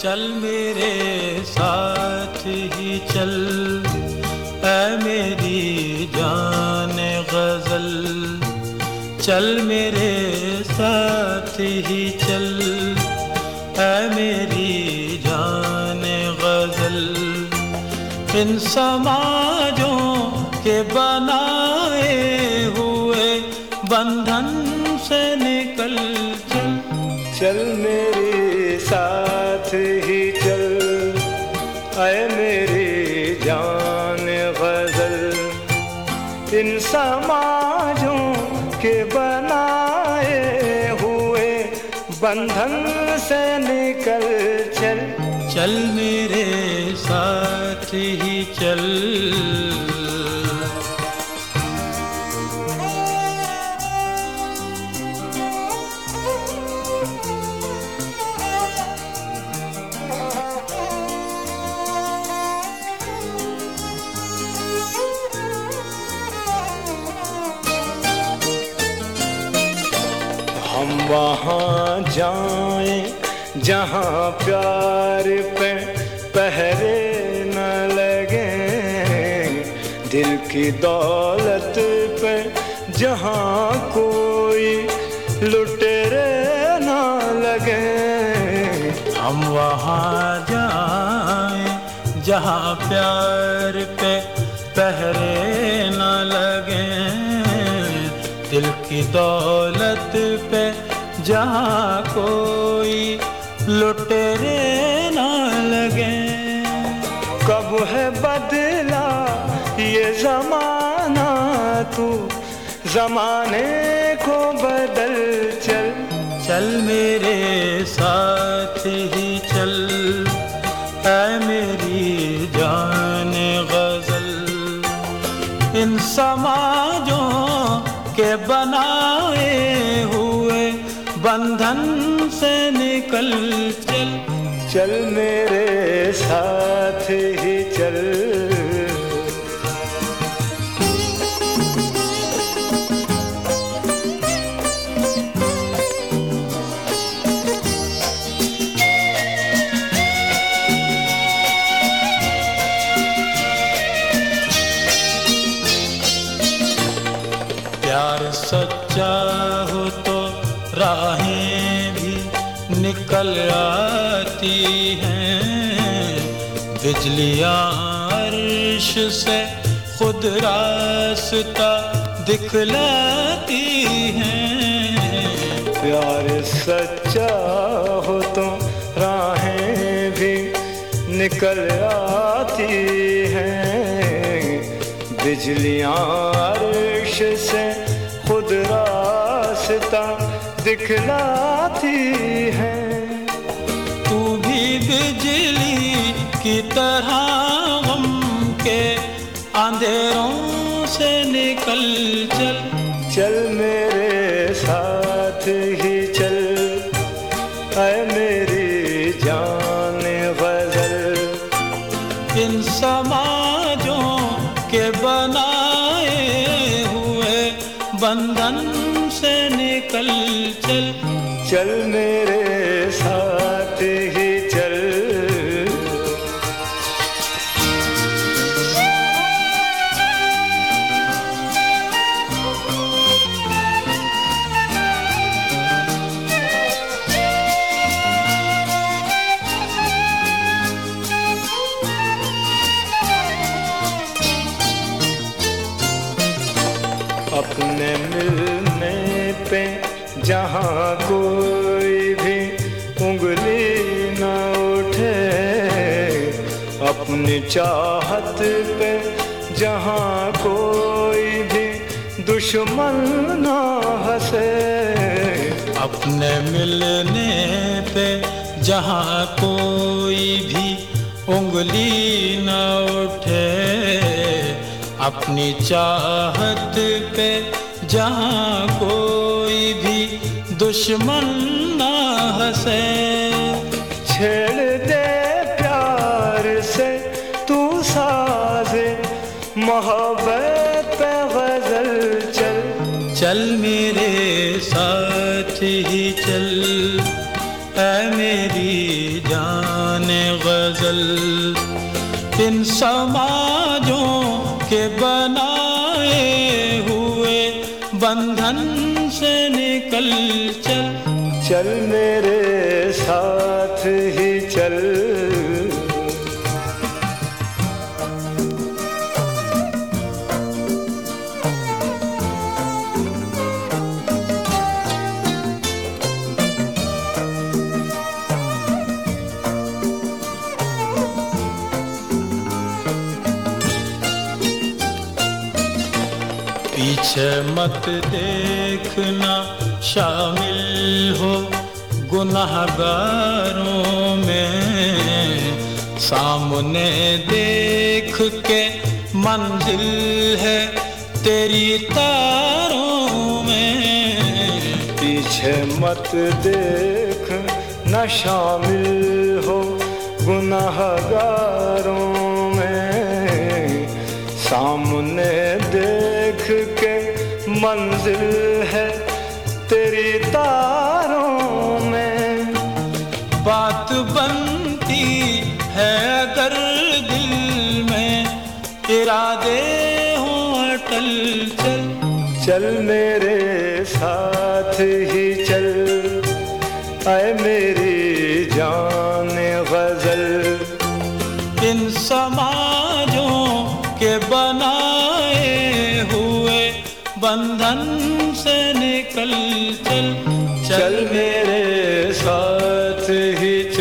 चल मेरे साथ ही चल, ऐ मेरी जान गज़ल। चल मेरे साथ ही चल, ऐ मेरी जान गज़ल। इन समाजों के बनाए हुए बंधन से निकल चल। चल मेरे साथ ही चल, ऐ मेरी जान गज़ल। इन समाजों के बनाए हुए बंधन से निकल चल। चल मेरे साथ ही चल। हम वहाँ जाएं जहाँ प्यार पे पहरे न लगे, दिल की दौलत पे जहाँ कोई लुटेरे न लगे। हम वहाँ जाएं जहाँ प्यार पे पहरे न लगे, दिल की दौलत पे जहाँ कोई लुटेरे न लगे। कब है बदला ये ज़माना, तू ज़माने को बदल चल। चल मेरे साथ ही चल, ऐ मेरी जान गज़ल। इन समाजों के बनाए हुए बंधन से निकल चल। चल मेरे साथ ही चल। प्यार सच्चा हो तो राहें भी निकल आती हैं, बिजलियाँ अर्श से खुद रास्ता दिखलाती हैं। प्यार सच्चा हो तो राहें भी निकल आती हैं, बिजलियाँ अर्श से खुद रास्ता दिखलाती हैं। तू भी बिजली की तरह गम के अंधेरों से निकल चल। चल मेरे साथ ही चल, ऐ मेरी जान गज़ल। इन समाजों के बनाए हुए बंधन से निकल चल। चल मेरे साथ ही चल। अपने मिलने पे जहाँ कोई भी उंगली न उठे, अपनी चाहत पे जहाँ कोई भी दुश्मन न हंसे। अपने मिलने पे जहाँ कोई भी उंगली न उठे, अपनी चाहत पे जहाँ कोई भी दुश्मन न हंसे। छेड़ दे प्यार से तू साज़े मोहब्बत पे गज़ल चल। चल मेरे साथ ही चल, ऐ मेरी जान चल। इन समाजों के बनाए हुए बंधन से निकल चल। चल मेरे साथ ही चल। पीछे मत देखना शामिल हो गुनाहगारों में, सामने देख के मंजिल है तेरी तारों में। पीछे मत देख न शामिल हो गुनाहगारों में, सामने देख के मंजिल है तेरी तारों में। बात बनती है अगर दिल में इरादे हो अटल चल। चल मेरे साथ ही चल, ऐ मेरी जान गजल। इन समाजों के बनाए हुए बंधन से निकल चल। चल मेरे साथ ही